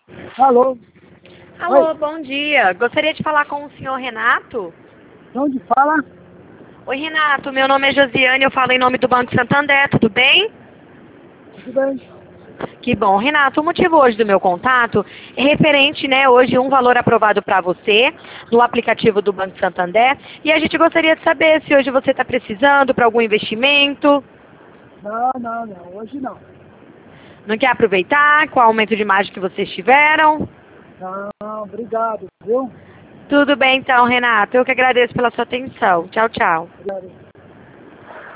Alô? Alô, Oi, bom dia. Gostaria de falar com o senhor Renato. de onde fala? Oi, Renato. Meu nome é Josiane, eu falo em nome do Banco Santander, tudo bem? Tudo bem? Que bom. Renato, o motivo hoje do meu contato é referente, né, hoje um valor aprovado para você no aplicativo do Banco Santander e a gente gostaria de saber se hoje você está precisando para algum investimento, Não, hoje não. não quer aproveitar com o aumento de margem que vocês tiveram. Não, obrigado, viu? Tudo bem então, Renato. Eu que agradeço pela sua atenção. Tchau, tchau. Obrigado.